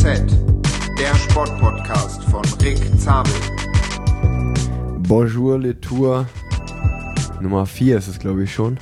FCZ, der Sportpodcast von Rick Zabel. Bonjour les Tours, Nummer 4 ist es, glaube ich, schon.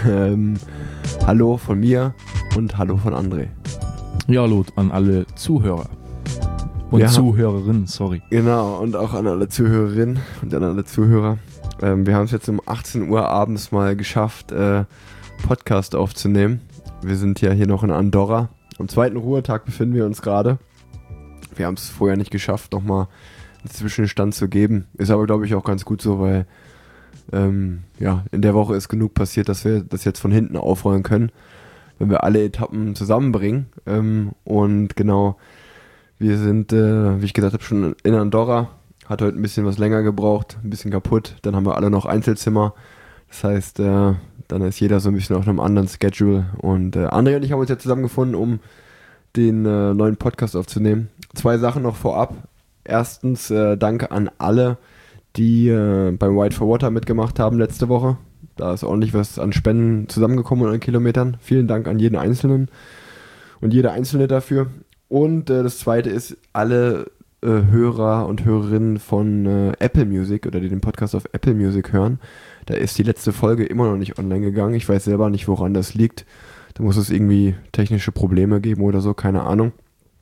Hallo von mir und hallo von André. Ja, hallo an alle Zuhörer und Zuhörerinnen, sorry. Genau, und auch an alle Zuhörerinnen und an alle Zuhörer. Wir haben es jetzt um 18 Uhr abends mal geschafft, Podcast aufzunehmen. Wir sind ja hier noch in Andorra. Am zweiten Ruhetag befinden wir uns gerade. Wir haben es vorher nicht geschafft, nochmal einen Zwischenstand zu geben. Ist aber, glaube ich, auch ganz gut so, weil in der Woche ist genug passiert, dass wir das jetzt von hinten aufrollen können, wenn wir alle Etappen zusammenbringen. Und genau, wir sind, wie ich gesagt habe, schon in Andorra. Hat heute ein bisschen was länger gebraucht, ein bisschen kaputt. Dann haben wir alle noch Einzelzimmer. Das heißt, dann ist jeder so ein bisschen auf einem anderen Schedule. Und André und ich haben uns jetzt zusammengefunden, um den neuen Podcast aufzunehmen. 2 Sachen noch vorab. Erstens, danke an alle, die beim White for Water mitgemacht haben letzte Woche. Da ist ordentlich was an Spenden zusammengekommen und an Kilometern. Vielen Dank an jeden Einzelnen und jede Einzelne dafür. Und das Zweite ist, alle Hörer und Hörerinnen von Apple Music oder die den Podcast auf Apple Music hören. Da ist die letzte Folge immer noch nicht online gegangen. Ich weiß selber nicht, woran das liegt. Da muss es irgendwie technische Probleme geben oder so, keine Ahnung.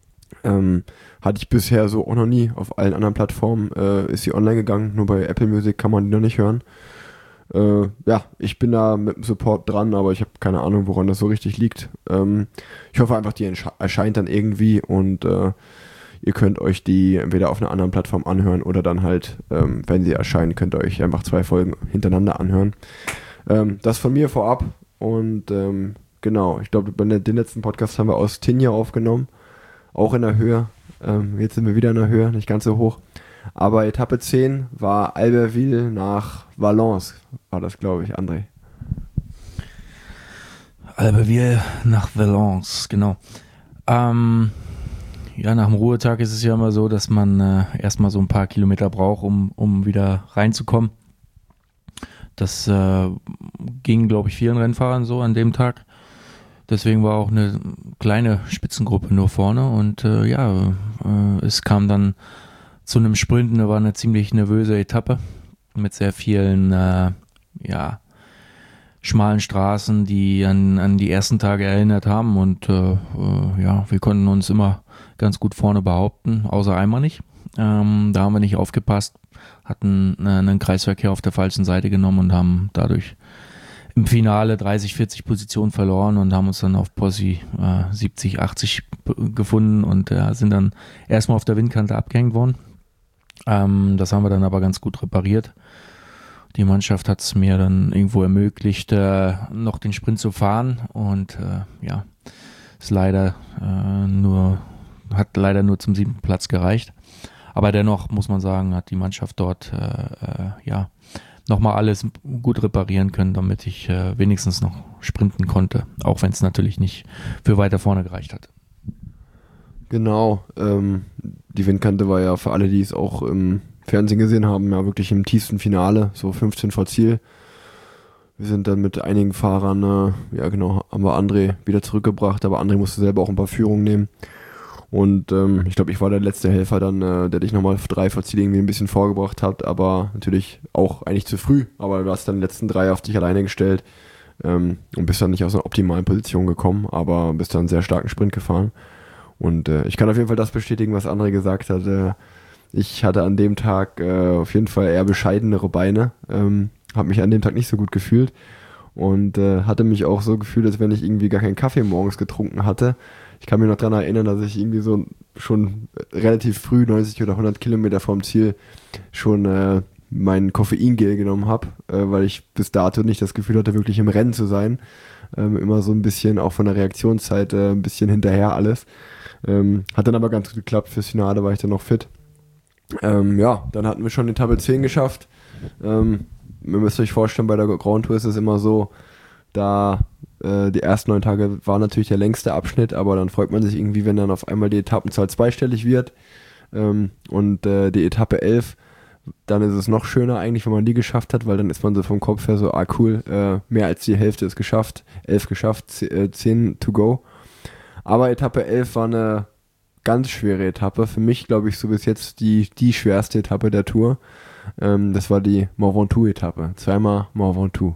Hatte ich bisher so auch noch nie. Auf allen anderen Plattformen ist sie online gegangen. Nur bei Apple Music kann man die noch nicht hören. Ich bin da mit dem Support dran, aber ich habe keine Ahnung, woran das so richtig liegt. Ich hoffe einfach, die erscheint dann irgendwie und ihr könnt euch die entweder auf einer anderen Plattform anhören oder dann halt, wenn sie erscheinen, könnt ihr euch einfach 2 Folgen hintereinander anhören. Das von mir vorab und genau, ich glaube, den letzten Podcast haben wir aus Tignes aufgenommen, auch in der Höhe. Jetzt sind wir wieder in der Höhe, nicht ganz so hoch. Aber Etappe 10 war Albertville nach Valence, war das, glaube ich, André. Albertville nach Valence, genau. Nach dem Ruhetag ist es ja immer so, dass man erstmal so ein paar Kilometer braucht, um wieder reinzukommen. Das ging, glaube ich, vielen Rennfahrern so an dem Tag. Deswegen war auch eine kleine Spitzengruppe nur vorne und es kam dann zu einem Sprint. Da war eine ziemlich nervöse Etappe mit sehr vielen schmalen Straßen, die an die ersten Tage erinnert haben und wir konnten uns immer ganz gut vorne behaupten, außer einmal nicht. Da haben wir nicht aufgepasst, hatten einen Kreisverkehr auf der falschen Seite genommen und haben dadurch im Finale 30, 40 Positionen verloren und haben uns dann auf Posse 70, 80 gefunden und sind dann erstmal auf der Windkante abgehängt worden. Das haben wir dann aber ganz gut repariert. Die Mannschaft hat es mir dann irgendwo ermöglicht, noch den Sprint zu fahren und ist hat leider nur zum 7. Platz gereicht. Aber dennoch muss man sagen, hat die Mannschaft dort nochmal alles gut reparieren können, damit ich wenigstens noch sprinten konnte, auch wenn es natürlich nicht für weiter vorne gereicht hat. Genau, die Windkante war ja für alle, die es auch im Fernsehen gesehen haben, ja wirklich im tiefsten Finale, so 15 vor Ziel. Wir sind dann mit einigen Fahrern, haben wir André wieder zurückgebracht, aber André musste selber auch ein paar Führungen nehmen. Und ich glaube, ich war der letzte Helfer dann, der dich nochmal 3 vor Ziel irgendwie ein bisschen vorgebracht hat, aber natürlich auch eigentlich zu früh. Aber du hast dann die letzten 3 auf dich alleine gestellt und bist dann nicht aus einer optimalen Position gekommen, aber bist dann einen sehr starken Sprint gefahren. Und ich kann auf jeden Fall das bestätigen, was André gesagt hat. Ich hatte an dem Tag auf jeden Fall eher bescheidenere Beine, habe mich an dem Tag nicht so gut gefühlt und hatte mich auch so gefühlt, als wenn ich irgendwie gar keinen Kaffee morgens getrunken hatte. Ich kann mich noch daran erinnern, dass ich irgendwie so schon relativ früh, 90 oder 100 Kilometer vom Ziel, schon mein Koffeingel genommen habe, weil ich bis dato nicht das Gefühl hatte, wirklich im Rennen zu sein. Immer so ein bisschen, auch von der Reaktionszeit, ein bisschen hinterher alles. Hat dann aber ganz gut geklappt. Fürs Finale war ich dann noch fit. Dann hatten wir schon Etappe 10 geschafft. Ihr müsst euch vorstellen, bei der Grand Tour ist es immer so, da die ersten 9 Tage war natürlich der längste Abschnitt, aber dann freut man sich irgendwie, wenn dann auf einmal die Etappenzahl zweistellig wird. Und die Etappe 11, dann ist es noch schöner eigentlich, wenn man die geschafft hat, weil dann ist man so vom Kopf her so, cool, mehr als die Hälfte ist geschafft, 11 geschafft, 10 to go. Aber Etappe 11 war eine ganz schwere Etappe. Für mich, glaube ich, so bis jetzt die schwerste Etappe der Tour. Das war die Mont Ventoux-Etappe. Zweimal Mont Ventoux.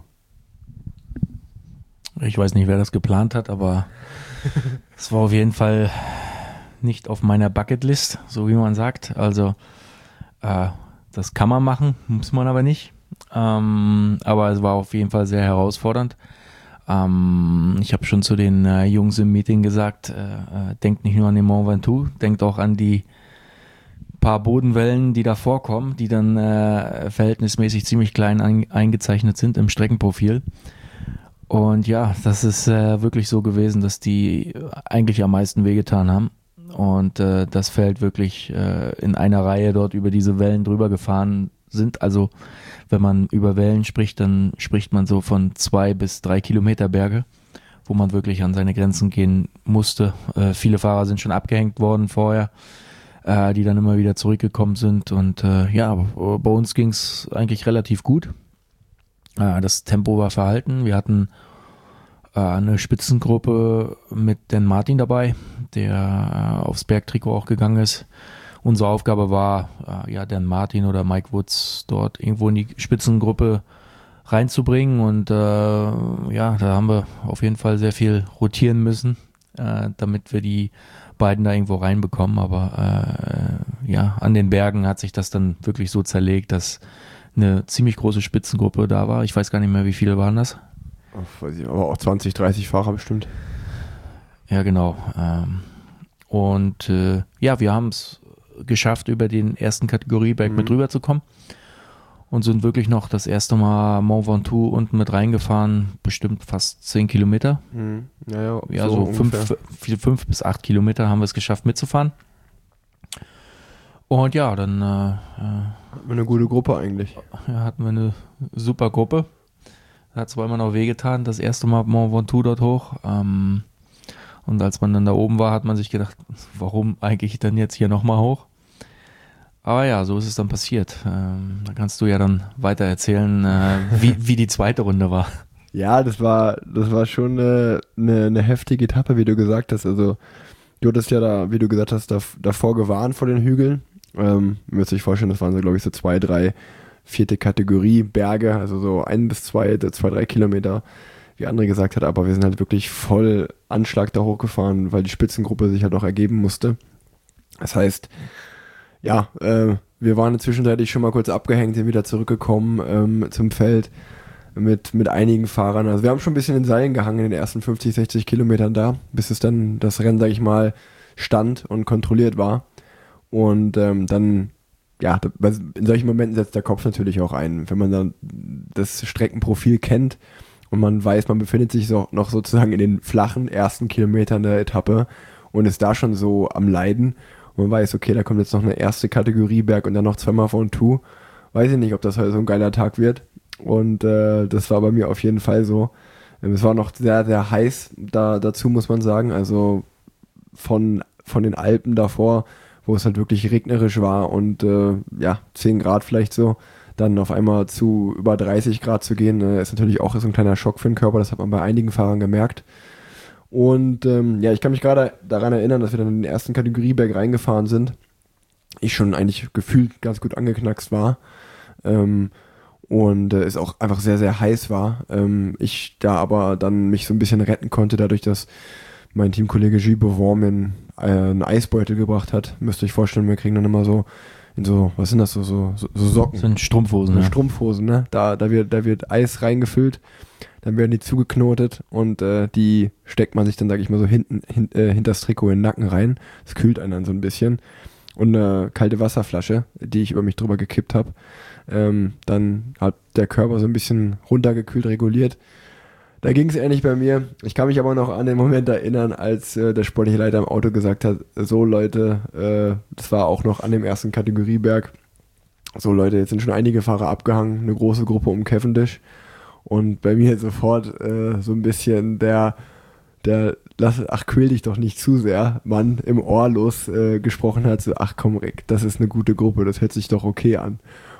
Ich weiß nicht, wer das geplant hat, aber es war auf jeden Fall nicht auf meiner Bucketlist, so wie man sagt. Also das kann man machen, muss man aber nicht. Aber es war auf jeden Fall sehr herausfordernd. Ich habe schon zu den Jungs im Meeting gesagt, denkt nicht nur an den Mont Ventoux, denkt auch an die paar Bodenwellen, die da vorkommen, die dann verhältnismäßig ziemlich klein eingezeichnet sind im Streckenprofil. Und ja, das ist wirklich so gewesen, dass die eigentlich am meisten wehgetan haben. Und das Feld wirklich in einer Reihe dort über diese Wellen drüber gefahren sind. Also wenn man über Wellen spricht, dann spricht man so von 2 bis 3 Kilometer Berge, wo man wirklich an seine Grenzen gehen musste. Viele Fahrer sind schon abgehängt worden vorher, die dann immer wieder zurückgekommen sind. Und ja, bei uns ging es eigentlich relativ gut. Das Tempo war verhalten. Wir hatten eine Spitzengruppe mit Dan Martin dabei, der aufs Bergtrikot auch gegangen ist. Unsere Aufgabe war, Dan Martin oder Mike Woods dort irgendwo in die Spitzengruppe reinzubringen. Und da haben wir auf jeden Fall sehr viel rotieren müssen, damit wir die beiden da irgendwo reinbekommen. Aber an den Bergen hat sich das dann wirklich so zerlegt, dass eine ziemlich große Spitzengruppe da war. Ich weiß gar nicht mehr, wie viele waren das. Weiß ich, aber auch 20, 30 Fahrer bestimmt. Ja, genau. Wir haben es geschafft, über den ersten Kategorieberg mit rüber zu kommen und sind wirklich noch das erste Mal Mont Ventoux unten mit reingefahren, bestimmt fast 10 Kilometer. Ja, so 5 bis 8 Kilometer haben wir es geschafft mitzufahren. Und ja, dann hatten wir eine gute Gruppe eigentlich. Ja, hatten wir eine super Gruppe. Hat zwar immer noch wehgetan, das erste Mal Mont Ventoux dort hoch. Und als man dann da oben war, hat man sich gedacht, warum eigentlich dann jetzt hier nochmal hoch? Aber ja, so ist es dann passiert. Da kannst du ja dann weiter erzählen, wie die zweite Runde war. Ja, das war schon eine heftige Etappe, wie du gesagt hast. Also du hattest ja da, wie du gesagt hast, davor gewarnt vor den Hügeln. Müsst ihr euch vorstellen, das waren so, glaube ich, so 2, 3, 4. Kategorie Berge, also so 1 bis 2, 3 Kilometer, wie André gesagt hat, aber wir sind halt wirklich voll Anschlag da hochgefahren, weil die Spitzengruppe sich halt auch ergeben musste. Das heißt, ja, wir waren zwischenzeitlich schon mal kurz abgehängt, sind wieder zurückgekommen zum Feld mit einigen Fahrern. Also wir haben schon ein bisschen in Seilen gehangen in den ersten 50, 60 Kilometern da, bis es dann das Rennen, sag ich mal, stand und kontrolliert war. Und dann, ja, in solchen Momenten setzt der Kopf natürlich auch ein. Wenn man dann das Streckenprofil kennt und man weiß, man befindet sich so, noch sozusagen in den flachen ersten Kilometern der Etappe und ist da schon so am Leiden und man weiß, okay, da kommt jetzt noch eine erste Kategorie Berg und dann noch 2-mal Ventoux. Weiß ich nicht, ob das heute so ein geiler Tag wird. Und das war bei mir auf jeden Fall so. Es war noch sehr, sehr heiß dazu, muss man sagen. Also von den Alpen davor, wo es halt wirklich regnerisch war und 10 Grad vielleicht so, dann auf einmal zu über 30 Grad zu gehen, ist natürlich auch so ein kleiner Schock für den Körper. Das hat man bei einigen Fahrern gemerkt. Und ich kann mich gerade daran erinnern, dass wir dann in den ersten Kategorieberg reingefahren sind. Ich schon eigentlich gefühlt ganz gut angeknackst war. Und es auch einfach sehr, sehr heiß war. Ich da aber dann mich so ein bisschen retten konnte, dadurch, dass mein Teamkollege Gilles Beauvant mir einen Eisbeutel gebracht hat. Müsst ihr euch vorstellen, wir kriegen dann immer so in so, was sind das, so Socken. Das sind Strumpfhosen, ne? Strumpfhosen, ne? Da wird Eis reingefüllt, dann werden die zugeknotet und die steckt man sich dann, sag ich mal, so hinter das Trikot in den Nacken rein. Das kühlt einen dann so ein bisschen. Und eine kalte Wasserflasche, die ich über mich drüber gekippt habe. Dann hat der Körper so ein bisschen runtergekühlt, reguliert. Da ging es ähnlich bei mir. Ich kann mich aber noch an den Moment erinnern, als der sportliche Leiter im Auto gesagt hat, so Leute, das war auch noch an dem ersten Kategorieberg, so Leute, jetzt sind schon einige Fahrer abgehangen, eine große Gruppe um Cavendish. Und bei mir sofort so ein bisschen der quäl dich doch nicht zu sehr, Mann im Ohr gesprochen hat, so, ach komm Rick, das ist eine gute Gruppe, das hört sich doch okay an.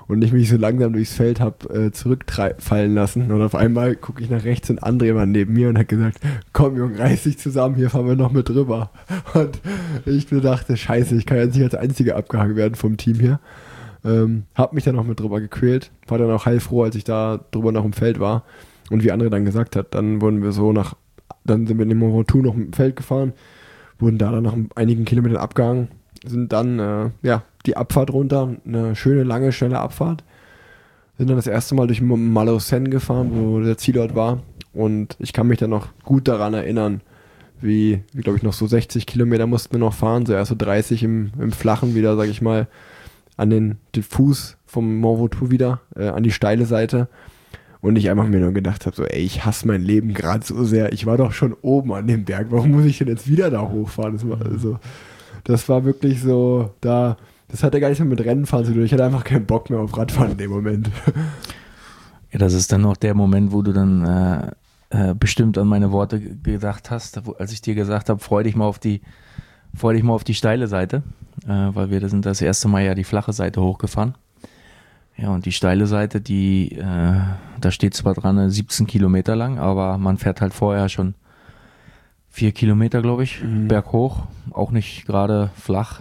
und ich mich so langsam durchs Feld habe zurückfallen lassen. Und auf einmal gucke ich nach rechts und André war neben mir und hat gesagt, komm Junge, reiß dich zusammen, hier fahren wir noch mit drüber. Und ich mir dachte, scheiße, ich kann jetzt nicht als Einziger abgehangen werden vom Team hier. Hab mich dann noch mit drüber gequält, war dann auch heilfroh, als ich da drüber noch im Feld war. Und wie André dann gesagt hat, dann wurden wir dann sind wir in dem Mont Ventoux noch im Feld gefahren, wurden da dann nach einigen Kilometern abgehangen, sind dann, die Abfahrt runter, eine schöne, lange, schnelle Abfahrt. Sind dann das erste Mal durch Malocène gefahren, wo der Zielort war. Und ich kann mich dann noch gut daran erinnern, wie glaube ich, noch so 60 Kilometer mussten wir noch fahren, so erst so 30 im Flachen wieder, sag ich mal, an den Fuß vom Mont Ventoux wieder, an die steile Seite. Und ich einfach mir nur gedacht habe, so, ey, ich hasse mein Leben gerade so sehr. Ich war doch schon oben an dem Berg. Warum muss ich denn jetzt wieder da hochfahren? Das war wirklich so, das hatte gar nichts mehr mit Rennenfahren zu tun. Ich hatte einfach keinen Bock mehr auf Radfahren in dem Moment. Ja, das ist dann noch der Moment, wo du dann bestimmt an meine Worte gedacht hast, als ich dir gesagt habe, freu dich mal auf die steile Seite, weil wir sind das erste Mal ja die flache Seite hochgefahren. Ja, und die steile Seite, da steht zwar dran, 17 Kilometer lang, aber man fährt halt vorher schon 4 Kilometer, glaube ich, berghoch, auch nicht gerade flach.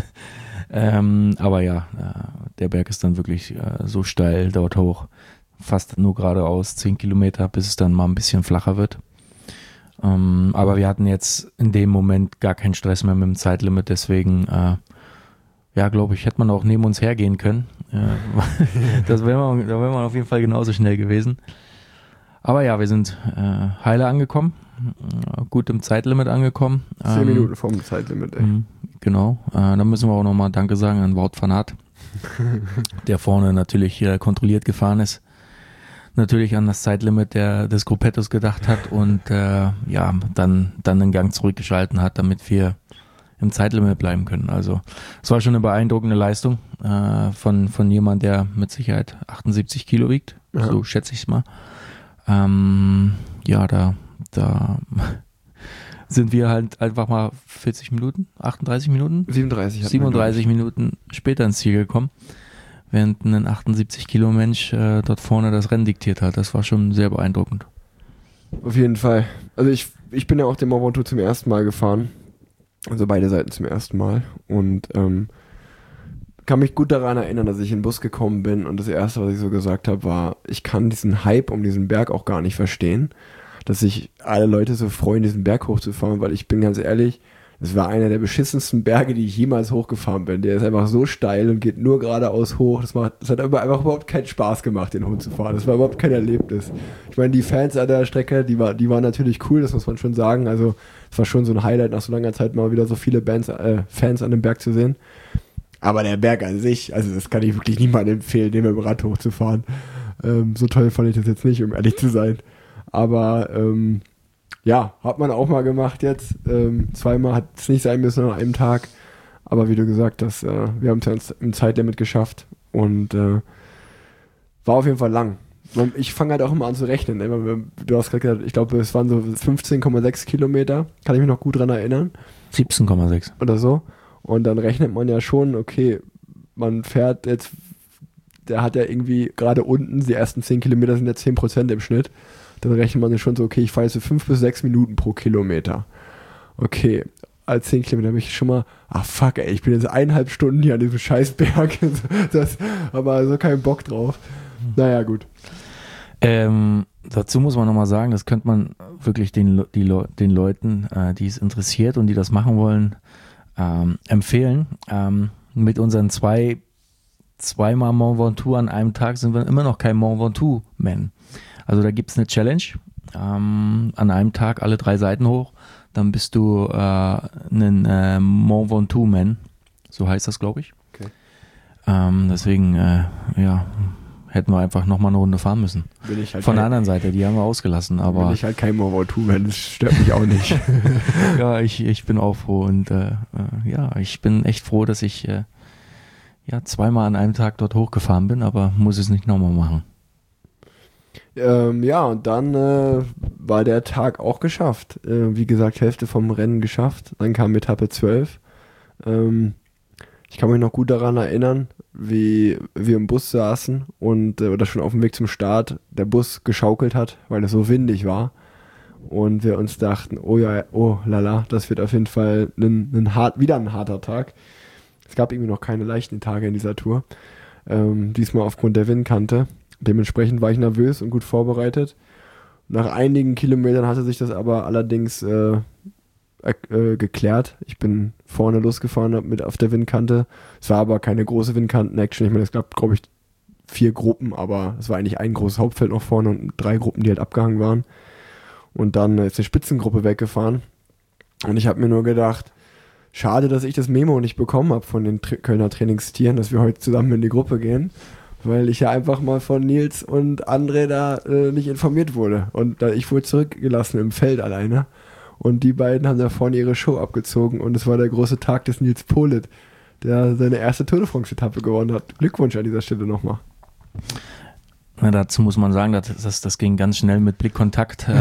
Aber ja, der Berg ist dann wirklich so steil dort hoch, fast nur geradeaus 10 Kilometer, bis es dann mal ein bisschen flacher wird. Aber wir hatten jetzt in dem Moment gar keinen Stress mehr mit dem Zeitlimit, deswegen glaube ich, hätte man auch neben uns hergehen können. Da wäre man auf jeden Fall genauso schnell gewesen. Aber ja, wir sind heile angekommen, gut im Zeitlimit angekommen. 10 Minuten vorm Zeitlimit, ey. Genau, dann müssen wir auch nochmal Danke sagen an Wout van Aert, der vorne natürlich kontrolliert gefahren ist. Natürlich an das Zeitlimit des Gruppettos gedacht hat und dann den Gang zurückgeschalten hat, damit wir im Zeitlimit bleiben können. Also es war schon eine beeindruckende Leistung von jemand, der mit Sicherheit 78 Kilo wiegt, so schätze ich es mal. Da sind wir halt einfach mal 40 Minuten, 38 Minuten? 37 Minuten später ins Ziel gekommen, während ein 78 Kilo Mensch dort vorne das Rennen diktiert hat. Das war schon sehr beeindruckend. Auf jeden Fall. Also ich bin ja auch den Mont Ventoux zum ersten Mal gefahren. Also beide Seiten zum ersten Mal. Und kann mich gut daran erinnern, dass ich in den Bus gekommen bin und das Erste, was ich so gesagt habe, war, ich kann diesen Hype um diesen Berg auch gar nicht verstehen, dass sich alle Leute so freuen, diesen Berg hochzufahren, weil ich bin ganz ehrlich, das war einer der beschissensten Berge, die ich jemals hochgefahren bin. Der ist einfach so steil und geht nur geradeaus hoch. Das hat aber einfach überhaupt keinen Spaß gemacht, den hochzufahren. Das war überhaupt kein Erlebnis. Ich meine, die Fans an der Strecke, die waren natürlich cool, das muss man schon sagen. Also es war schon so ein Highlight, nach so langer Zeit mal wieder so viele Fans an dem Berg zu sehen. Aber der Berg an sich, also das kann ich wirklich niemandem empfehlen, den mit dem Rad hochzufahren. So toll fand ich das jetzt nicht, um ehrlich zu sein. Aber hat man auch mal gemacht jetzt. Zweimal hat es nicht sein müssen an einem Tag. Aber wie du gesagt hast, wir haben es im Zeitlimit geschafft. Und war auf jeden Fall lang. Ich fange halt auch immer an zu rechnen. Du hast gerade gesagt, ich glaube, es waren so 15,6 Kilometer. Kann ich mich noch gut dran erinnern. 17,6. Oder so. Und dann rechnet man ja schon, okay, man fährt jetzt, der hat ja irgendwie gerade unten, die ersten 10 Kilometer sind ja 10% im Schnitt. Dann rechnet man ja schon so, okay, ich fahre jetzt so 5 bis 6 Minuten pro Kilometer. Okay, als 10 Kilometer habe ich schon mal, fuck ey, ich bin jetzt 1,5 Stunden hier an diesem Scheißberg. Aber so keinen Bock drauf. Naja, gut. Dazu muss man nochmal sagen, das könnte man wirklich den Leuten, die es interessiert und die das machen wollen, empfehlen. Mit unseren zweimal Mont Ventoux an einem Tag sind wir immer noch kein Mont Ventoux-Man. Also da gibt es eine Challenge, an einem Tag alle 3 Seiten hoch, dann bist du ein Mont Ventoux-Man, so heißt das, glaube ich. Okay. Deswegen, hätten wir einfach nochmal eine Runde fahren müssen. Bin ich halt von der anderen Seite, die haben wir ausgelassen. Aber bin ich halt kein Mont Ventoux-Man, das stört mich auch nicht. Ja, ich bin auch froh und ich bin echt froh, dass ich zweimal an einem Tag dort hochgefahren bin, aber muss es nicht nochmal machen. Und dann war der Tag auch geschafft. Wie gesagt, Hälfte vom Rennen geschafft. Dann kam Etappe 12. Ich kann mich noch gut daran erinnern, wie wir im Bus saßen und oder schon auf dem Weg zum Start der Bus geschaukelt hat, weil es so windig war. Und wir uns dachten, oh ja, oh lala, das wird auf jeden Fall wieder ein harter Tag. Es gab irgendwie noch keine leichten Tage in dieser Tour. Diesmal aufgrund der Windkante. Dementsprechend war ich nervös und gut vorbereitet. Nach einigen Kilometern hatte sich das aber allerdings geklärt. Ich bin vorne losgefahren mit auf der Windkante. Es war aber keine große Windkanten-Action. Ich meine, es gab, glaube ich, 4 Gruppen, aber es war eigentlich ein großes Hauptfeld noch vorne und 3 Gruppen, die halt abgehangen waren. Und dann ist eine Spitzengruppe weggefahren. Und ich habe mir nur gedacht, schade, dass ich das Memo nicht bekommen habe von den Kölner Trainingstieren, dass wir heute zusammen in die Gruppe gehen, weil ich ja einfach mal von Nils und André da nicht informiert wurde. Und ich wurde zurückgelassen im Feld alleine. Und die beiden haben da vorne ihre Show abgezogen und es war der große Tag des Nils Politt, der seine erste Tour de France-Etappe gewonnen hat. Glückwunsch an dieser Stelle nochmal. Na, dazu muss man sagen, das ging ganz schnell mit Blickkontakt.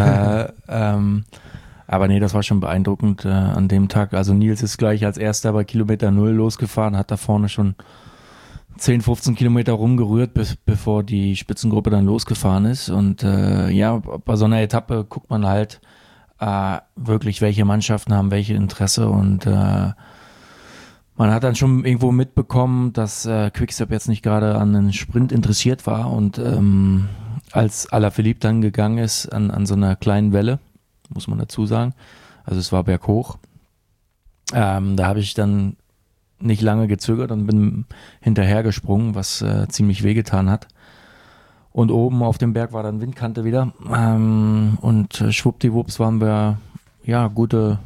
Aber nee, das war schon beeindruckend an dem Tag. Also Nils ist gleich als erster bei Kilometer 0 losgefahren, hat da vorne schon 10, 15 Kilometer rumgerührt, bevor die Spitzengruppe dann losgefahren ist. Und ja, bei so einer Etappe guckt man halt wirklich, welche Mannschaften haben welche Interesse. Und man hat dann schon irgendwo mitbekommen, dass Quickstep jetzt nicht gerade an einen Sprint interessiert war. Und als Alaphilippe dann gegangen ist an so einer kleinen Welle, muss man dazu sagen, also es war berghoch, da habe ich dann nicht lange gezögert und bin hinterher gesprungen, was ziemlich wehgetan hat. Und oben auf dem Berg war dann Windkante wieder. Und schwuppdiwupps waren wir ja gute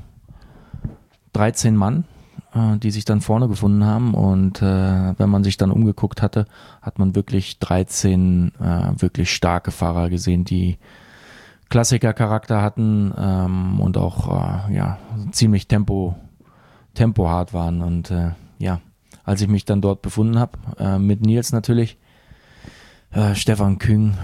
13 Mann, die sich dann vorne gefunden haben. Und wenn man sich dann umgeguckt hatte, hat man wirklich 13 wirklich starke Fahrer gesehen, die Klassiker-Charakter hatten und auch ja ziemlich tempohart waren. Und ja, als ich mich dann dort befunden habe, mit Nils natürlich, Stefan Küng,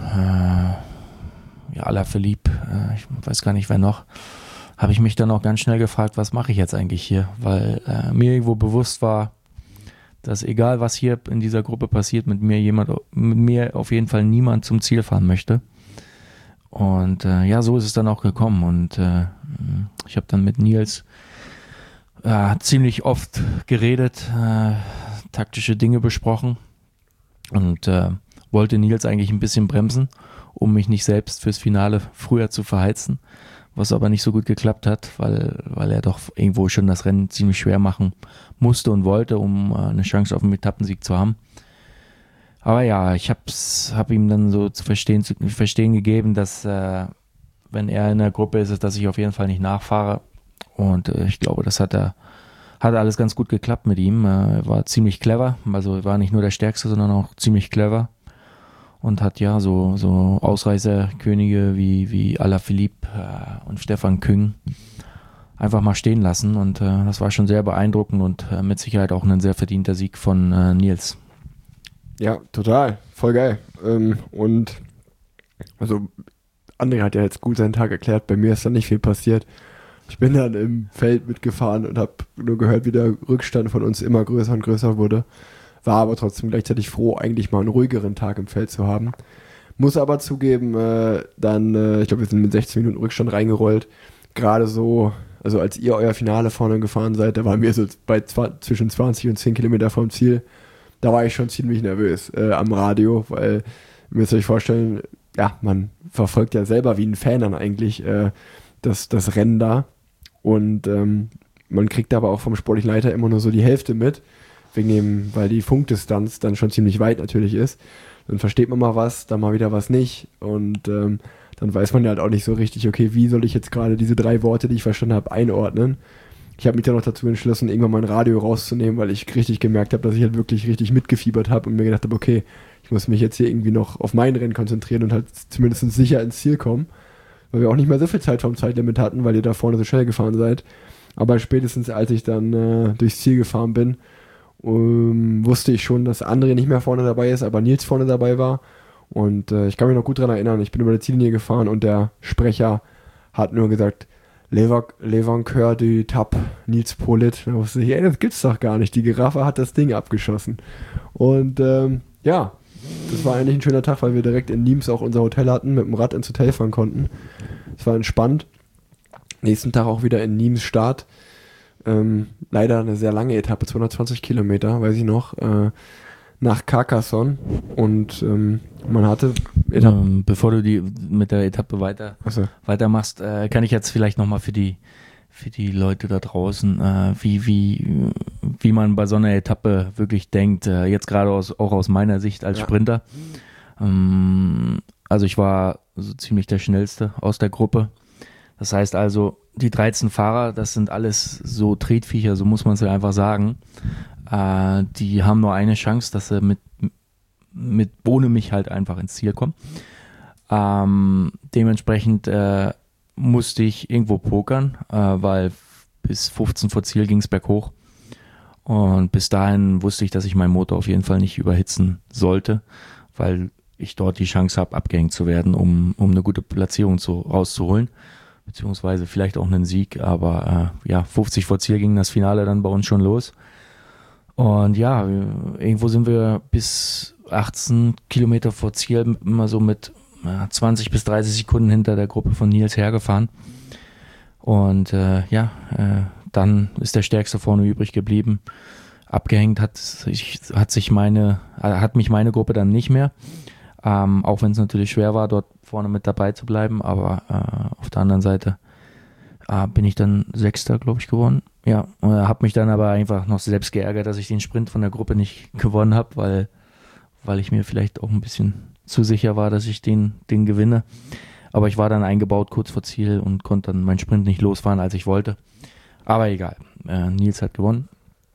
ja, Alaphilippe, ich weiß gar nicht wer noch, habe ich mich dann auch ganz schnell gefragt, was mache ich jetzt eigentlich hier? Weil mir irgendwo bewusst war, dass egal was hier in dieser Gruppe passiert, mit mir auf jeden Fall niemand zum Ziel fahren möchte. Und ja, so ist es dann auch gekommen. Und ich habe dann mit Nils ziemlich oft geredet, taktische Dinge besprochen und wollte Nils eigentlich ein bisschen bremsen, um mich nicht selbst fürs Finale früher zu verheizen, was aber nicht so gut geklappt hat, weil er doch irgendwo schon das Rennen ziemlich schwer machen musste und wollte, um eine Chance auf einen Etappensieg zu haben. Aber ja, ich hab ihm dann so zu verstehen gegeben, dass wenn er in der Gruppe ist, dass ich auf jeden Fall nicht nachfahre. Und ich glaube, das hat alles ganz gut geklappt mit ihm. Er war ziemlich clever, also er war nicht nur der Stärkste, sondern auch ziemlich clever. Und hat ja so Ausreißerkönige wie Alaphilippe und Stefan Küng einfach mal stehen lassen. Und das war schon sehr beeindruckend und mit Sicherheit auch ein sehr verdienter Sieg von Nils. Ja, total. Voll geil. Und also André hat ja jetzt gut seinen Tag erklärt. Bei mir ist da nicht viel passiert. Ich bin dann im Feld mitgefahren und habe nur gehört, wie der Rückstand von uns immer größer und größer wurde. War aber trotzdem gleichzeitig froh, eigentlich mal einen ruhigeren Tag im Feld zu haben. Muss aber zugeben, ich glaube, wir sind mit 16 Minuten Rückstand reingerollt. Gerade so, also als ihr euer Finale vorne gefahren seid, da waren wir so zwischen 20 und 10 Kilometer vom Ziel. Da war ich schon ziemlich nervös am Radio, weil, ihr müsst euch vorstellen, ja, man verfolgt ja selber wie ein Fan dann eigentlich das Rennen da. Und man kriegt aber auch vom sportlichen Leiter immer nur so die Hälfte mit, weil die Funkdistanz dann schon ziemlich weit natürlich ist. Dann versteht man mal was, dann mal wieder was nicht. Und dann weiß man ja halt auch nicht so richtig, okay, wie soll ich jetzt gerade diese 3 Worte, die ich verstanden habe, einordnen. Ich habe mich dann noch dazu entschlossen, irgendwann mein Radio rauszunehmen, weil ich richtig gemerkt habe, dass ich halt wirklich richtig mitgefiebert habe und mir gedacht habe, okay, ich muss mich jetzt hier irgendwie noch auf mein Rennen konzentrieren und halt zumindest sicher ins Ziel kommen, weil wir auch nicht mehr so viel Zeit vom Zeitlimit hatten, weil ihr da vorne so schnell gefahren seid. Aber spätestens als ich dann durchs Ziel gefahren bin, wusste ich schon, dass André nicht mehr vorne dabei ist, aber Nils vorne dabei war. Und ich kann mich noch gut daran erinnern, ich bin über die Ziellinie gefahren und der Sprecher hat nur gesagt, Levankör du Tab, Nils Polit. Da wusste ich, das gibt's doch gar nicht. Die Giraffe hat das Ding abgeschossen. Und ja, das war eigentlich ein schöner Tag, weil wir direkt in Nimes auch unser Hotel hatten, mit dem Rad ins Hotel fahren konnten. Es war entspannt. Nächsten Tag auch wieder in Nimes Start. Leider eine sehr lange Etappe, 220 Kilometer, weiß ich noch, nach Carcassonne. Und man hatte... Bevor du mit der Etappe weitermachst, kann ich jetzt vielleicht nochmal für die Leute da draußen, wie man bei so einer Etappe wirklich denkt, jetzt gerade auch aus meiner Sicht als Sprinter. Also ich war so ziemlich der Schnellste aus der Gruppe. Das heißt also, die 13 Fahrer, das sind alles so Tretviecher, so muss man es ja einfach sagen. Die haben nur eine Chance, dass sie ohne mich halt einfach ins Ziel kommen. Dementsprechend musste ich irgendwo pokern, weil bis 15 vor Ziel ging es berghoch. Und bis dahin wusste ich, dass ich meinen Motor auf jeden Fall nicht überhitzen sollte, weil ich dort die Chance habe, abgehängt zu werden, um eine gute Platzierung rauszuholen. Beziehungsweise vielleicht auch einen Sieg, aber 50 vor Ziel ging das Finale dann bei uns schon los. Und ja, irgendwo sind wir bis 18 Kilometer vor Ziel immer so mit 20 bis 30 Sekunden hinter der Gruppe von Nils hergefahren. Und dann ist der Stärkste vorne übrig geblieben. Abgehängt hat mich meine Gruppe dann nicht mehr. Auch wenn es natürlich schwer war, dort vorne mit dabei zu bleiben, aber auf der anderen Seite bin ich dann Sechster, glaube ich, geworden. Ja, habe mich dann aber einfach noch selbst geärgert, dass ich den Sprint von der Gruppe nicht gewonnen habe, weil ich mir vielleicht auch ein bisschen zu sicher war, dass ich den gewinne. Aber ich war dann eingebaut kurz vor Ziel und konnte dann meinen Sprint nicht losfahren, als ich wollte. Aber egal, Nils hat gewonnen.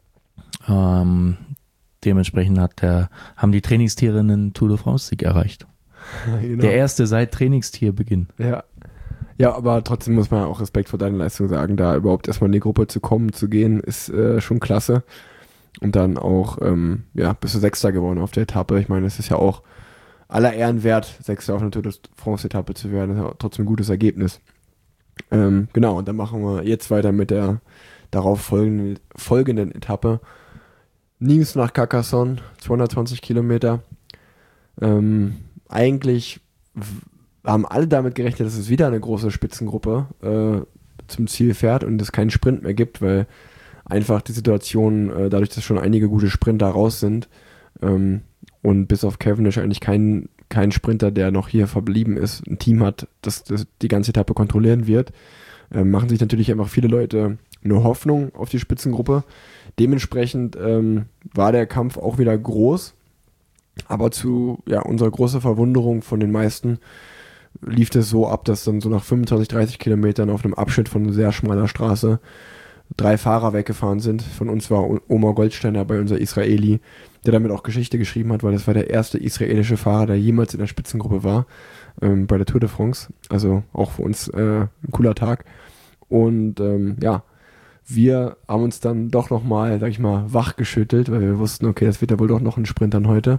Dementsprechend haben die Trainingstiere einen Tour de France-Sieg erreicht. Genau. Der erste seit Trainingstierbeginn. Ja, aber trotzdem muss man auch Respekt vor deiner Leistung sagen, da überhaupt erstmal in die Gruppe zu gehen, ist schon klasse. Und dann auch, bist du Sechster geworden auf der Etappe. Ich meine, es ist ja auch aller Ehren wert, Sechster auf einer Tour de France-Etappe zu werden. Das ist ja trotzdem ein gutes Ergebnis. Genau, und dann machen wir jetzt weiter mit der darauf folgenden Etappe. Nimes nach Carcassonne, 220 Kilometer. Eigentlich haben alle damit gerechnet, dass es wieder eine große Spitzengruppe zum Ziel fährt und es keinen Sprint mehr gibt, weil einfach die Situation, dadurch, dass schon einige gute Sprinter raus sind und bis auf Cavendish eigentlich kein Sprinter, der noch hier verblieben ist, ein Team hat, das die ganze Etappe kontrollieren wird, machen sich natürlich einfach viele Leute eine Hoffnung auf die Spitzengruppe. Dementsprechend war der Kampf auch wieder groß, aber zu unserer großen Verwunderung von den meisten lief es so ab, dass dann so nach 25, 30 Kilometern auf einem Abschnitt von sehr schmaler Straße 3 Fahrer weggefahren sind. Von uns war Omar Goldsteiner bei unser Israeli, der damit auch Geschichte geschrieben hat, weil das war der erste israelische Fahrer, der jemals in der Spitzengruppe war, bei der Tour de France. Also auch für uns ein cooler Tag. Und wir haben uns dann doch nochmal, sag ich mal, wachgeschüttelt, weil wir wussten, okay, das wird ja wohl doch noch ein Sprint dann heute.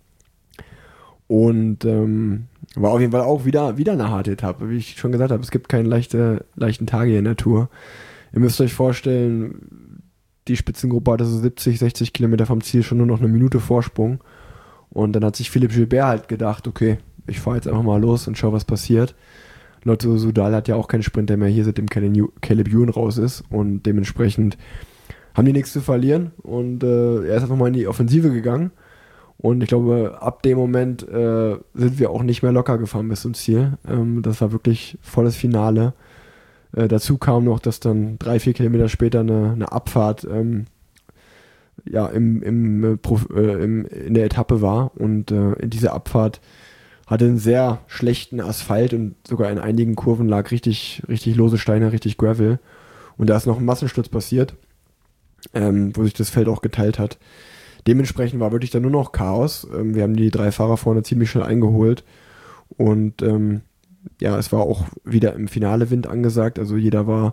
Und war auf jeden Fall auch wieder eine harte Etappe. Wie ich schon gesagt habe, es gibt keine leichten Tage in der Tour. Ihr müsst euch vorstellen, die Spitzengruppe hatte so 70, 60 Kilometer vom Ziel schon nur noch eine Minute Vorsprung. Und dann hat sich Philipp Gilbert halt gedacht, okay, ich fahre jetzt einfach mal los und schau, was passiert. Lotto Soudal hat ja auch keinen Sprinter mehr hier, seitdem Caleb Ewan raus ist. Und dementsprechend haben die nichts zu verlieren. Und er ist einfach mal in die Offensive gegangen. Und ich glaube, ab dem Moment sind wir auch nicht mehr locker gefahren bis zum Ziel. Das war wirklich volles Finale. Dazu kam noch, dass dann 3-4 Kilometer später eine Abfahrt in der Etappe war. Und in dieser Abfahrt hatte einen sehr schlechten Asphalt und sogar in einigen Kurven lag richtig lose Steine, richtig Gravel. Und da ist noch ein Massensturz passiert, wo sich das Feld auch geteilt hat. Dementsprechend war wirklich dann nur noch Chaos. Wir haben die 3 Fahrer vorne ziemlich schnell eingeholt. Und es war auch wieder im Finale Wind angesagt. Also jeder war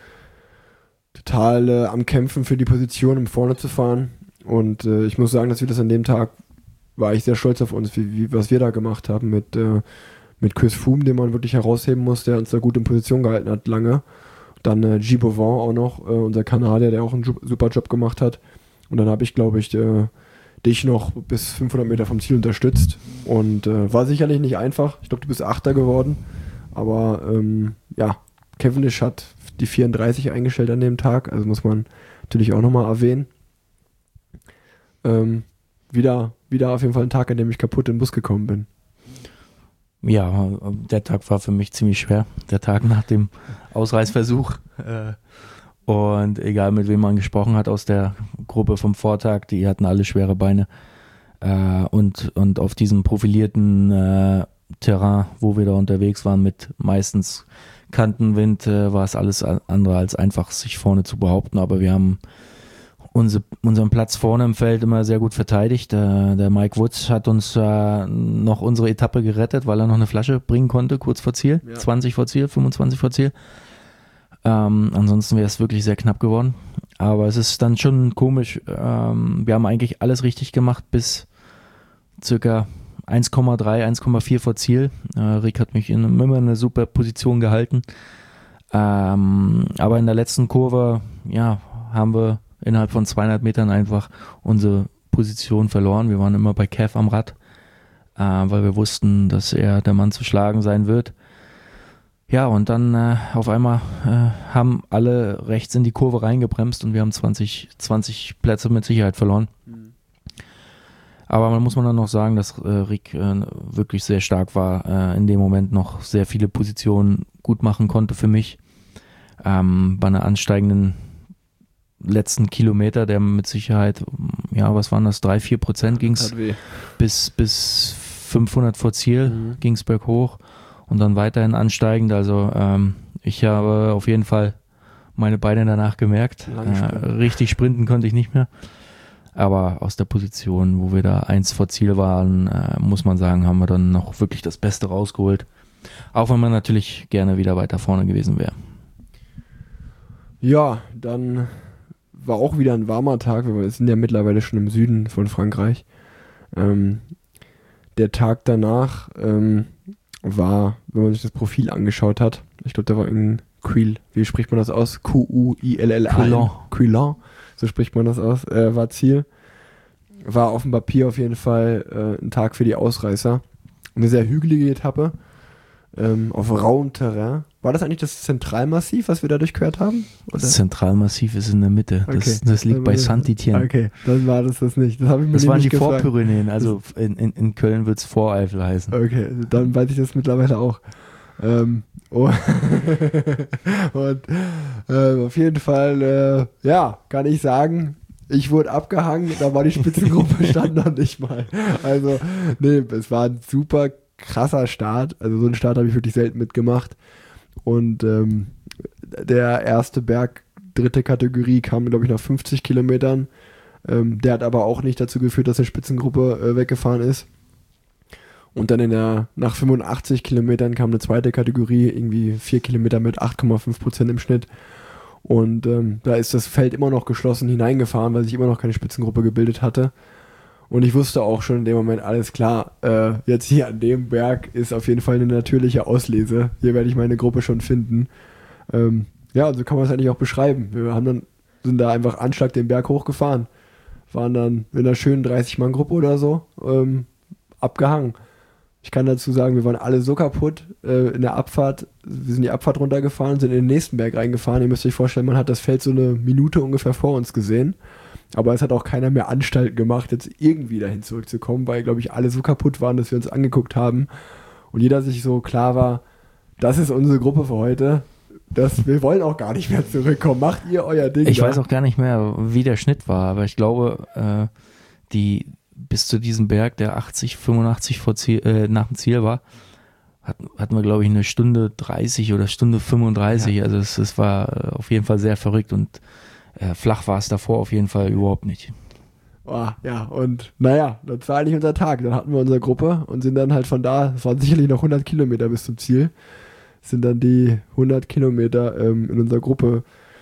total am Kämpfen für die Position, um vorne zu fahren. Und ich muss sagen, dass wir das an dem Tag, war ich sehr stolz auf uns, was wir da gemacht haben mit Chris Froome, den man wirklich herausheben muss, der uns da gut in Position gehalten hat lange. Dann Guy Bovin auch noch, unser Kanadier, der auch einen super Job gemacht hat. Und dann habe ich, glaube ich, dich noch bis 500 Meter vom Ziel unterstützt. Und war sicherlich nicht einfach. Ich glaube, du bist Achter geworden. Aber ja, Cavendish hat die 34 eingestellt an dem Tag. Also muss man natürlich auch nochmal erwähnen. Wieder auf jeden Fall ein Tag, an dem ich kaputt in den Bus gekommen bin. Ja, der Tag war für mich ziemlich schwer. Der Tag nach dem Ausreißversuch. Und egal mit wem man gesprochen hat aus der Gruppe vom Vortag, die hatten alle schwere Beine. Und auf diesem profilierten Terrain, wo wir da unterwegs waren, mit meistens Kantenwind, war es alles andere als einfach, sich vorne zu behaupten. Aber wir haben unseren Platz vorne im Feld immer sehr gut verteidigt. Der Mike Woods hat uns noch unsere Etappe gerettet, weil er noch eine Flasche bringen konnte, kurz vor Ziel. Ja. 20 vor Ziel, 25 vor Ziel. Ansonsten wäre es wirklich sehr knapp geworden. Aber es ist dann schon komisch. Wir haben eigentlich alles richtig gemacht bis circa 1,3, 1,4 vor Ziel. Rick hat mich immer in eine super Position gehalten. Aber in der letzten Kurve, ja, haben wir innerhalb von 200 Metern einfach unsere Position verloren. Wir waren immer bei Kev am Rad, weil wir wussten, dass er der Mann zu schlagen sein wird. Ja, und dann auf einmal haben alle rechts in die Kurve reingebremst und wir haben 20 Plätze mit Sicherheit verloren. Mhm. Aber man muss dann noch sagen, dass Rick wirklich sehr stark war, in dem Moment noch sehr viele Positionen gut machen konnte für mich. Bei einer ansteigenden letzten Kilometer, der mit Sicherheit, ja, was waren das, 3-4% ging es bis 500 vor Ziel, ging es berghoch und dann weiterhin ansteigend. Also ich habe auf jeden Fall meine Beine danach gemerkt. Richtig sprinten konnte ich nicht mehr. Aber aus der Position, wo wir da 1 vor Ziel waren, muss man sagen, haben wir dann noch wirklich das Beste rausgeholt. Auch wenn man natürlich gerne wieder weiter vorne gewesen wäre. Ja, dann war auch wieder ein warmer Tag. Wir sind ja mittlerweile schon im Süden von Frankreich. Der Tag danach war, wenn man sich das Profil angeschaut hat, ich glaube, da war ein Quil, wie spricht man das aus? Q-U-I-L-L-A. Quillan, so spricht man das aus, war Ziel. War auf dem Papier auf jeden Fall ein Tag für die Ausreißer. Eine sehr hügelige Etappe auf rauem Terrain. War das eigentlich das Zentralmassiv, was wir da durchquert haben? Oder? Das Zentralmassiv ist in der Mitte. Okay. Das liegt bei Saint-Étienne. Okay, dann war das nicht. Das habe ich mir Das waren die gefragt. Vorpyrenäen. Also in Köln wird es Voreifel heißen. Okay, dann weiß ich das mittlerweile auch. Und auf jeden Fall, ja, kann ich sagen, ich wurde abgehangen, da war die Spitzengruppe, stand noch nicht mal. Also, nee, es war ein super krasser Start. Also so einen Start habe ich wirklich selten mitgemacht. Und der erste Berg, 3. Kategorie, kam, glaube ich, nach 50 Kilometern. Der hat aber auch nicht dazu geführt, dass eine Spitzengruppe weggefahren ist. Und dann nach 85 Kilometern kam eine 2. Kategorie, irgendwie 4 Kilometer mit 8,5% im Schnitt. Und da ist das Feld immer noch geschlossen hineingefahren, weil sich immer noch keine Spitzengruppe gebildet hatte. Und ich wusste auch schon in dem Moment, alles klar, jetzt hier an dem Berg ist auf jeden Fall eine natürliche Auslese. Hier werde ich meine Gruppe schon finden. Ja, und so kann man es eigentlich auch beschreiben. Wir sind da einfach Anschlag den Berg hochgefahren. Waren dann in einer schönen 30-Mann-Gruppe oder so abgehangen. Ich kann dazu sagen, wir waren alle so kaputt in der Abfahrt. Wir sind die Abfahrt runtergefahren, sind in den nächsten Berg reingefahren. Ihr müsst euch vorstellen, man hat das Feld so eine Minute ungefähr vor uns gesehen. Aber es hat auch keiner mehr Anstalten gemacht, jetzt irgendwie dahin zurückzukommen, weil, glaube ich, alle so kaputt waren, dass wir uns angeguckt haben. Und jeder sich so klar war, das ist unsere Gruppe für heute. Wir wollen auch gar nicht mehr zurückkommen. Macht ihr euer Ding. Ich weiß auch gar nicht mehr, wie der Schnitt war, aber ich glaube, bis zu diesem Berg, der 80, 85 nach dem Ziel war, hatten wir, glaube ich, 1 Stunde 30 oder Stunde 35. Ja. Also es war auf jeden Fall sehr verrückt und flach war es davor auf jeden Fall überhaupt nicht. Oh, ja, und naja, das war eigentlich unser Tag. Dann hatten wir unsere Gruppe und sind dann halt von da, es waren sicherlich noch 100 Kilometer bis zum Ziel, sind dann die 100 Kilometer in unserer Gruppe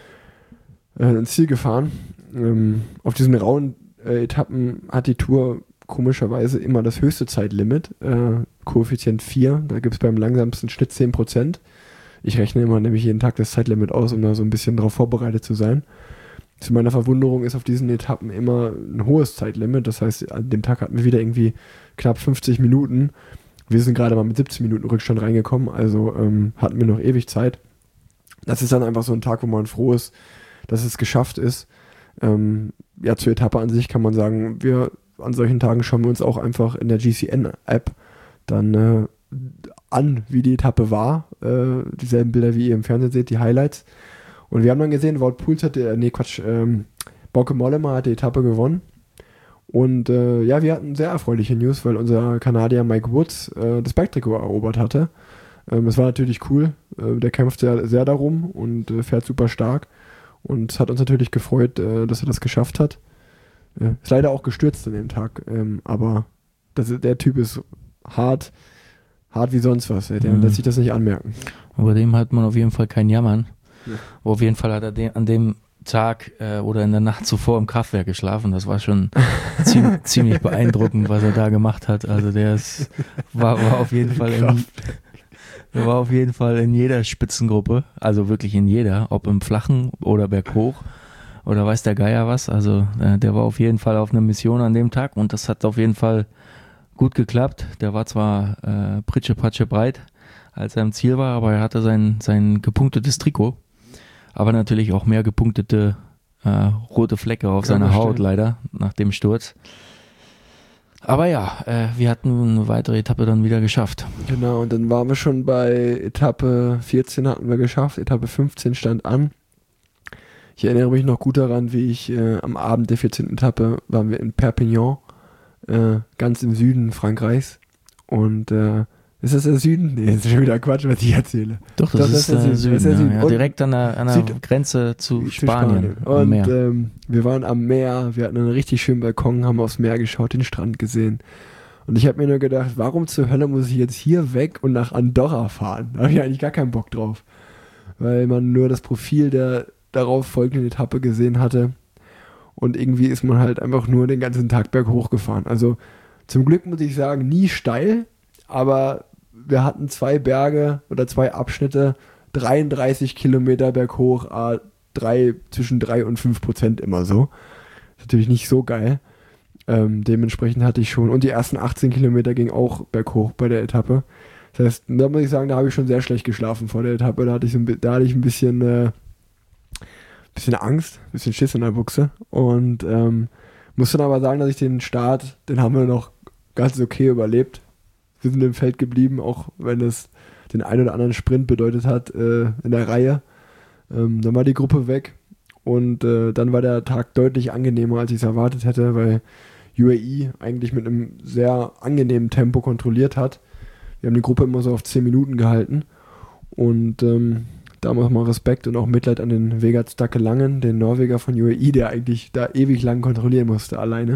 ins Ziel gefahren. Auf diesen rauen Etappen hat die Tour komischerweise immer das höchste Zeitlimit, Koeffizient 4, da gibt es beim langsamsten Schnitt 10%. Ich rechne immer nämlich jeden Tag das Zeitlimit aus, um da so ein bisschen drauf vorbereitet zu sein. Zu meiner Verwunderung ist auf diesen Etappen immer ein hohes Zeitlimit. Das heißt, an dem Tag hatten wir wieder irgendwie knapp 50 Minuten. Wir sind gerade mal mit 17 Minuten Rückstand reingekommen, also hatten wir noch ewig Zeit. Das ist dann einfach so ein Tag, wo man froh ist, dass es geschafft ist. Ja, zur Etappe an sich kann man sagen, an solchen Tagen schauen wir uns auch einfach in der GCN-App dann an, wie die Etappe war. Dieselben Bilder, wie ihr im Fernsehen seht, die Highlights. Und wir haben dann gesehen, Wout Poels Bauke Mollema hat die Etappe gewonnen. Und ja, wir hatten sehr erfreuliche News, weil unser Kanadier Mike Woods das Bergtrikot erobert hatte. Das war natürlich cool. Der kämpft sehr, sehr darum und fährt super stark. Und es hat uns natürlich gefreut, dass er das geschafft hat. Ist leider auch gestürzt an dem Tag. Aber der Typ ist hart wie sonst was. Der lässt sich das nicht anmerken. Über dem hat man auf jeden Fall kein Jammern. Ja. Auf jeden Fall hat er an dem Tag oder in der Nacht zuvor im Kraftwerk geschlafen. Das war schon ziemlich beeindruckend, was er da gemacht hat. Also war auf jeden Fall in jeder Spitzengruppe, also wirklich in jeder, ob im Flachen oder berghoch oder weiß der Geier was. Also der war auf jeden Fall auf einer Mission an dem Tag und das hat auf jeden Fall gut geklappt. Der war zwar pritsche-patsche breit, als er im Ziel war, aber er hatte sein gepunktetes Trikot. Aber natürlich auch mehr gepunktete rote Flecke auf seiner Haut leider nach dem Sturz. Aber ja, wir hatten eine weitere Etappe dann wieder geschafft. Genau, und dann waren wir schon bei Etappe 14 hatten wir geschafft, Etappe 15 stand an. Ich erinnere mich noch gut daran, wie ich am Abend der 14. Etappe waren wir in Perpignan, ganz im Süden Frankreichs. Und ist das der Süden? Nee, das ist schon wieder Quatsch, was ich erzähle. Doch, das ist der Süden. Ja, direkt an der Grenze zu Spanien. Und wir waren am Meer, wir hatten einen richtig schönen Balkon, haben aufs Meer geschaut, den Strand gesehen. Und ich habe mir nur gedacht, warum zur Hölle muss ich jetzt hier weg und nach Andorra fahren? Da habe ich eigentlich gar keinen Bock drauf. Weil man nur das Profil der darauf folgenden Etappe gesehen hatte. Und irgendwie ist man halt einfach nur den ganzen Tag berghoch gefahren. Also zum Glück muss ich sagen, nie steil, aber wir hatten 2 Berge oder 2 Abschnitte, 33 Kilometer berghoch, zwischen 3 und 5% immer so. Ist natürlich nicht so geil. Dementsprechend hatte ich schon, und die ersten 18 Kilometer ging auch berghoch bei der Etappe. Das heißt, da muss ich sagen, da habe ich schon sehr schlecht geschlafen vor der Etappe. Da hatte ich ein bisschen Angst, ein bisschen Schiss in der Buchse. Und muss dann aber sagen, dass ich den Start, den haben wir noch ganz okay überlebt. Wir sind im Feld geblieben, auch wenn es den einen oder anderen Sprint bedeutet hat in der Reihe. Dann war die Gruppe weg und dann war der Tag deutlich angenehmer, als ich es erwartet hätte, weil UAE eigentlich mit einem sehr angenehmen Tempo kontrolliert hat. Wir haben die Gruppe immer so auf 10 Minuten gehalten und da nochmal Respekt und auch Mitleid an den Vegard Stake Langen, den Norweger von UAE, der eigentlich da ewig lang kontrollieren musste alleine.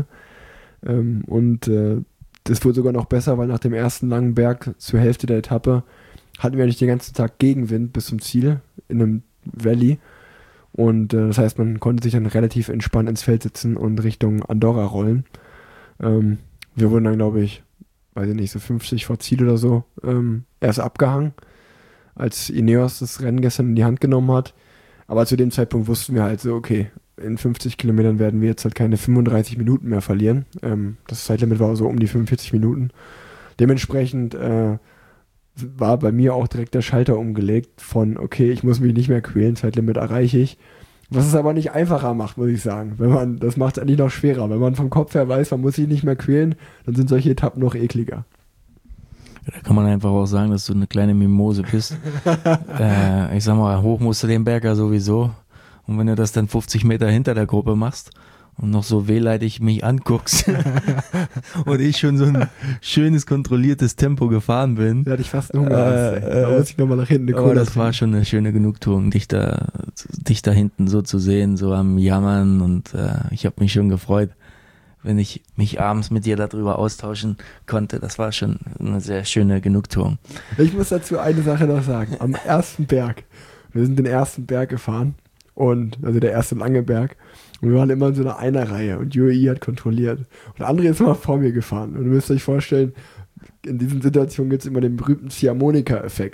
Das wurde sogar noch besser, weil nach dem ersten langen Berg zur Hälfte der Etappe hatten wir eigentlich den ganzen Tag Gegenwind bis zum Ziel in einem Valley. Und das heißt, man konnte sich dann relativ entspannt ins Feld sitzen und Richtung Andorra rollen. Wir wurden dann, glaube ich, weiß ich nicht, so 50 vor Ziel oder so, erst abgehangen, als Ineos das Rennen gestern in die Hand genommen hat. Aber zu dem Zeitpunkt wussten wir halt so, okay, in 50 Kilometern werden wir jetzt halt keine 35 Minuten mehr verlieren. Das Zeitlimit war so um die 45 Minuten. Dementsprechend war bei mir auch direkt der Schalter umgelegt von, okay, ich muss mich nicht mehr quälen, Zeitlimit erreiche ich. Was es aber nicht einfacher macht, muss ich sagen. Das macht es eigentlich noch schwerer. Wenn man vom Kopf her weiß, man muss sich nicht mehr quälen, dann sind solche Etappen noch ekliger. Da kann man einfach auch sagen, dass du eine kleine Mimose bist. Ich sag mal, hoch musst du den Berg ja sowieso. Und wenn du das dann 50 Meter hinter der Gruppe machst und noch so wehleidig mich anguckst und ich schon so ein schönes, kontrolliertes Tempo gefahren bin. Da hatte ich fast Hunger. Da muss ich nochmal nach hinten. Aber das war schon eine schöne Genugtuung, dich da hinten so zu sehen, so am Jammern. Und ich habe mich schon gefreut, wenn ich mich abends mit dir darüber austauschen konnte. Das war schon eine sehr schöne Genugtuung. Ich muss dazu eine Sache noch sagen. Am ersten Berg, wir sind den ersten Berg gefahren. Also der erste lange Berg. Und wir waren immer in so einer Reihe und UAE hat kontrolliert. Und André ist immer vor mir gefahren. Und ihr müsst euch vorstellen, in diesen Situationen gibt es immer den berühmten Ziehharmonika-Effekt.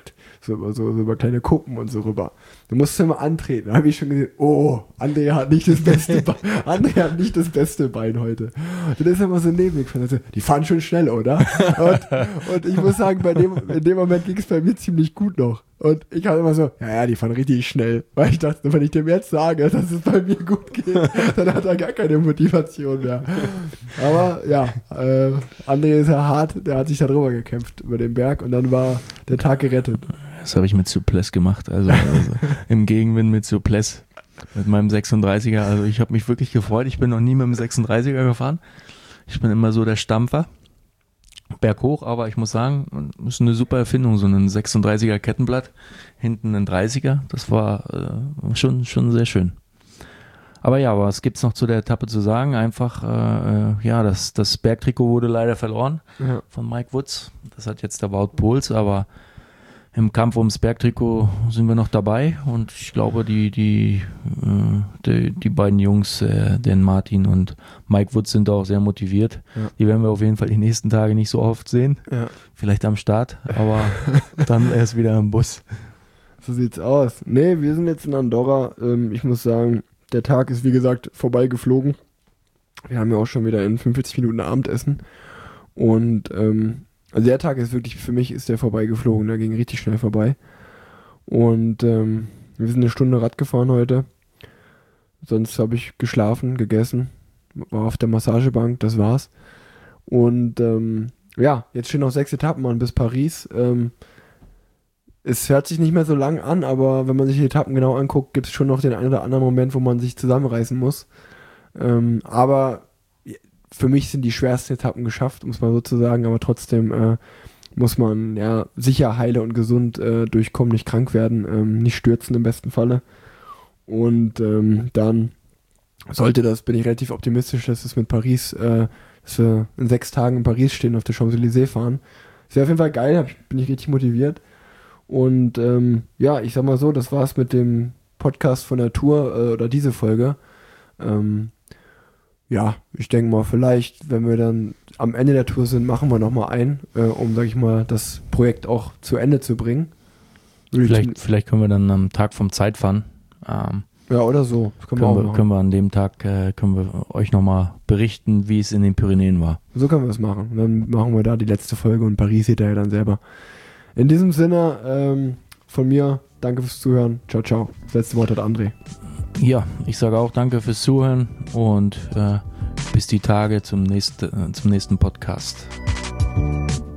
so über kleine Kuppen und so rüber. Du musst immer antreten. Da habe ich schon gesehen, oh, André hat nicht das beste Bein. André hat nicht das beste Bein heute. Und dann ist er immer so neben mir gefahren. Die fahren schon schnell, oder? Und ich muss sagen, in dem Moment ging es bei mir ziemlich gut noch. Und ich hatte immer so, ja, die fahren richtig schnell. Weil ich dachte, wenn ich dem jetzt sage, dass es bei mir gut geht, dann hat er gar keine Motivation mehr. Aber ja, André ist ja hart, der hat sich da drüber gekämpft über den Berg und dann war der Tag gerettet. Das habe ich mit Souplesse gemacht, also im Gegenwind mit Souplesse, mit meinem 36er. Also ich habe mich wirklich gefreut, ich bin noch nie mit dem 36er gefahren. Ich bin immer so der Stampfer. Berghoch, aber ich muss sagen, ist eine super Erfindung, so ein 36er Kettenblatt, hinten ein 30er, das war schon sehr schön. Aber ja, was gibt's noch zu der Etappe zu sagen? Einfach, das Bergtrikot wurde leider verloren von Mike Woods, das hat jetzt der Wout Poels, aber im Kampf ums Bergtrikot sind wir noch dabei und ich glaube, die beiden Jungs, den Martin und Mike Woods, sind auch sehr motiviert. Ja. Die werden wir auf jeden Fall die nächsten Tage nicht so oft sehen. Ja. Vielleicht am Start, aber dann erst wieder im Bus. So sieht's aus. Nee, wir sind jetzt in Andorra. Ich muss sagen, der Tag ist wie gesagt vorbeigeflogen. Wir haben ja auch schon wieder in 45 Minuten Abendessen und also der Tag ist wirklich, für mich ist der vorbeigeflogen, der ging richtig schnell vorbei. Und wir sind eine Stunde Rad gefahren heute. Sonst habe ich geschlafen, gegessen, war auf der Massagebank, das war's. Und jetzt stehen noch 6 Etappen an bis Paris. Es hört sich nicht mehr so lang an, aber wenn man sich die Etappen genau anguckt, gibt es schon noch den einen oder anderen Moment, wo man sich zusammenreißen muss. Aber für mich sind die schwersten Etappen geschafft, um es mal so zu sagen, aber trotzdem muss man ja sicher heile und gesund durchkommen, nicht krank werden, nicht stürzen im besten Falle. Und dann bin ich relativ optimistisch, dass es mit Paris, dass wir in 6 Tagen in Paris stehen, auf der Champs-Élysées fahren. Das wäre auf jeden Fall geil, bin ich richtig motiviert. Und ich sag mal so, das war's mit dem Podcast von der Tour oder diese Folge. Ich denke mal, vielleicht, wenn wir dann am Ende der Tour sind, machen wir nochmal einen, um, sag ich mal, das Projekt auch zu Ende zu bringen. Vielleicht können wir dann am Tag vom Zeitfahren oder so. Das können wir an dem Tag können wir euch nochmal berichten, wie es in den Pyrenäen war. So können wir es machen. Und dann machen wir da die letzte Folge und Paris seht ihr ja dann selber. In diesem Sinne, von mir, danke fürs Zuhören. Ciao, ciao. Das letzte Wort hat André. Ja, ich sage auch danke fürs Zuhören und bis die Tage zum nächsten Podcast.